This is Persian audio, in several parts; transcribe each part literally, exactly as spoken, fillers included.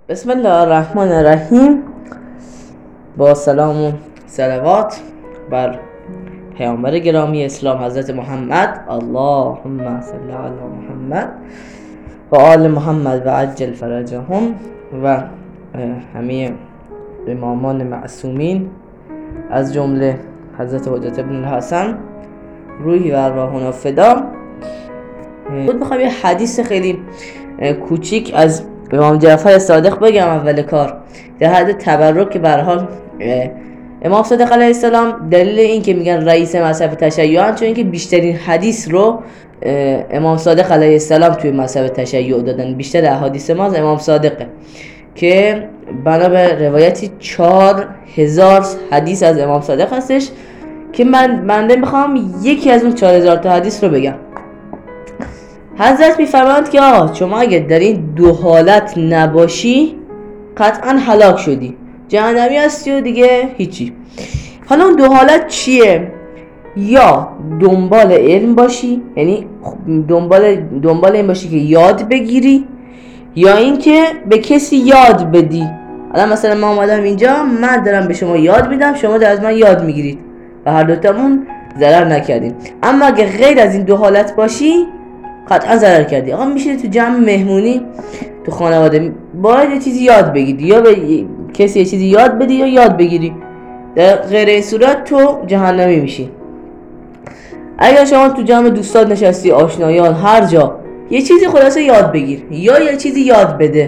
بسم الله الرحمن الرحیم. با سلام و صلوات بر پیامبر گرامی اسلام حضرت محمد، اللهم صل علی محمد و آل محمد و عجل فرجهم و همه امامان معصومین از جمله حضرت حجت ابن الحسن روحی و ارواحنا فدا. بود بخوام یه حدیث خیلی کوچیک از امام جعفر صادق بگم اول کار، در حد تبرک که به هر حال امام صادق علیه السلام دلیل این که میگن رئیس مذهب تشیع چون اینکه بیشترین حدیث رو امام صادق علیه السلام توی مذهب تشیع دادن. بیشتر احادیث ما از امام صادقه که بنا به روایتی چهار هزار حدیث از امام صادق هستش که من بنده میخوام یکی از اون چهار هزار تا حدیث رو بگم. حضرت میفرمایند که آه شما اگه در این دو حالت نباشی قطعا هلاک شدی، جهنمی هستی و دیگه هیچی. حالا اون دو حالت چیه؟ یا دنبال علم باشی، یعنی دنبال دنبال این باشی که یاد بگیری، یا اینکه به کسی یاد بدی. الان مثلا ما اومدم اینجا، من دارم به شما یاد میدم، شما در از من یاد میگیرید و هر دوتامون ضرر نکردیم. اما اگه غیر از این دو حالت باشی قطعا ضرر کردی. آقا میشینی تو جمع مهمونی تو خانواده، باید یه چیزی یاد بگیری، یا به کسی یه چیزی یاد بدی یا یاد بگیری. در غیر این صورت تو جهنمی میشی. اگر شما تو جمع دوستات نشستی، آشنایان، هر جا، یه چیزی خلاصه یاد بگیر یا یه چیزی یاد بده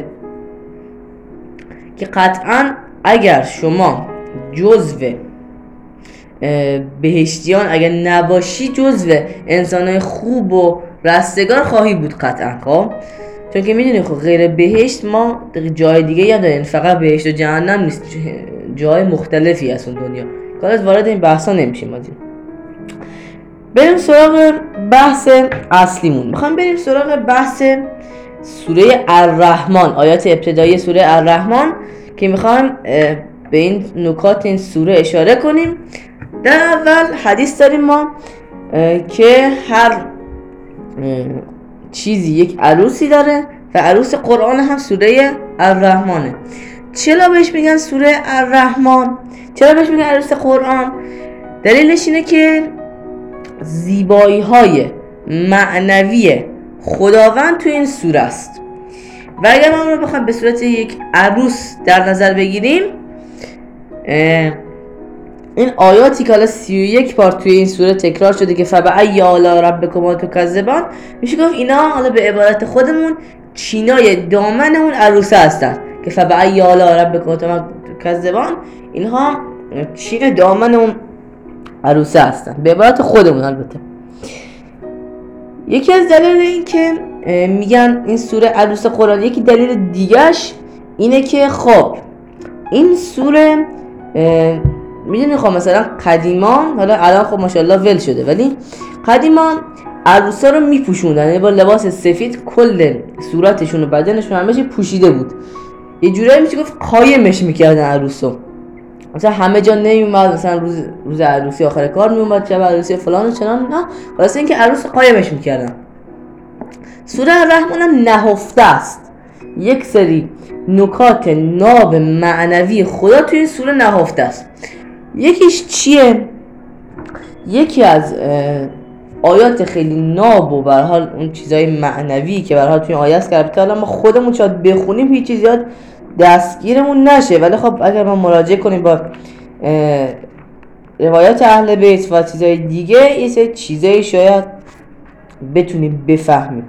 که قطعا اگر شما جزو بهشتیان اگر نباشی، جزو انسانای خوب و رستگار خواهی بود قطعا. خب چون که میدونی خب غیر بهشت ما جای دیگه هم داریم، فقط بهشت و جهنم نیست، جای مختلفی از اون دنیا. کارت وارد این بحثا نمیشیم. ما بریم سراغ بحث اصلیمون. میخوام بریم سراغ بحث سوره الرحمن، آیات ابتدایی سوره الرحمن که میخوام به این نکات این سوره اشاره کنیم. در اول حدیث داریم ما که هر چیزی یک عروسی داره و عروس قرآن هم سوره الرحمنه. چرا بهش میگن سوره الرحمن؟ چرا بهش میگن عروس قرآن؟ دلیلش اینه که زیبایی های معنوی خداوند تو این سوره است و اگر ما رو بخوایم به صورت یک عروس در نظر بگیریم، این آیاتی که حالا سی و یک بار توی این سوره تکرار شده که فبأی آلاء ربکما تکذبان، میشه گفت اینا حالا به عبارت خودمون چینای دامن اون عروسه هستن که فبأی آلاء ربکما تکذبان، اینها چین دامن اون عروسه هستن به عبارت خودمون. البته یکی از دلایل این که میگن این سوره عروس قرآن، یکی دلیل دیگهش اینه که خب این سوره میدونی خب مثلا قدیمان، حالا الان خب ماشاءالله ول شده، ولی قدیمان عروسا رو میپوشوندن، یعنی با لباس سفید کل صورتشون و بدنشون همه چی پوشیده بود. یه جورایی میشه گفت قایمش میکردن عروسو. مثلا همه جا نمیومد، مثلا روز روز عروسی آخر کار میومد، شب عروسی فلان و چنان، نه خلاص اینکه عروس قایمش میکردن. سوره الرحمن هم نهفته است، یک سری نکات ناب معنوی خدا توی این سوره نهفته است. یکیش چیه؟ یکی از آیات خیلی ناب و به هر حال اون چیزای معنوی که به هر حال توی آیه است که البته ما خودمون شاید بخونیم هیچ چیزی یاد دستگیرمون نشه، ولی خب اگر ما مراجعه کنیم با روایات اهل بیت و چیزای دیگه، یه سری چیزایی شاید بتونیم بفهمیم.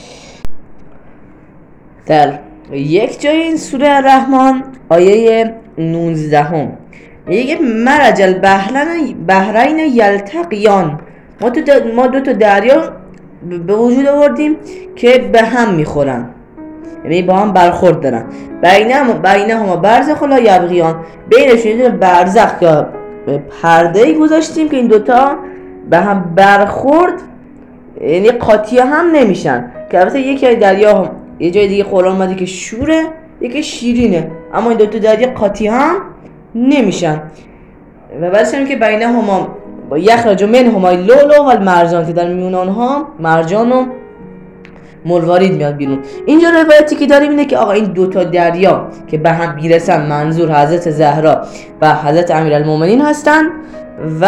در یک جای این سوره الرحمن آیه نوزده هم میگه مرج البحرین یلتقیان، ما تو ما دو تا دریا به وجود آوردیم که به هم میخورن، یعنی با هم برخورد دارن. بینهما بینهما برزخ لا یبغیان، بینشون یه برزخ که پرده‌ای گذاشتیم که این دوتا به هم برخورد، یعنی قاطی هم نمیشن. که البته یکی از دریا یه جای دیگه قرآن اومده که شوره، یکی شیرینه، اما این دوتا دریا قاطی هم نمیشن. و بعدش هم که بینهما یخرج منهما اللؤلؤ والمرجان، که در میون اونها مرجان و مروارید میاد بیرون. اینجا روایتی که داریم اینه که آقا این دوتا دریا که به هم میرسن منظور حضرت زهرا و حضرت امیرالمومنین هستن و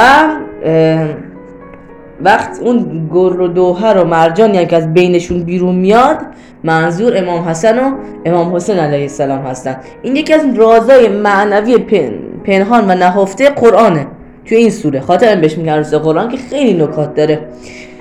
وقت اون گر و دوهر و مرجانی هم که از بینشون بیرون میاد منظور امام حسن و امام حسین علیه السلام هستن. این یکی از رازای معنوی پن، پنهان و نهفته قرآنه توی این سوره. خاطر این بهش میگن رازای قرآن که خیلی نکات داره.